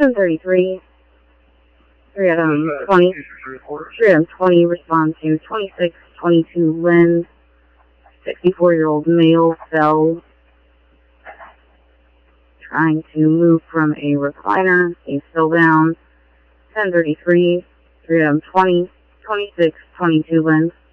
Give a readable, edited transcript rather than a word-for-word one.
1033. 3 out of 20. 3 out of 20 respond to 2622 Lynn. 64-year-old male fell trying to move from a recliner. He's still down. 1033. 3 out of 20. 2622 Lynn.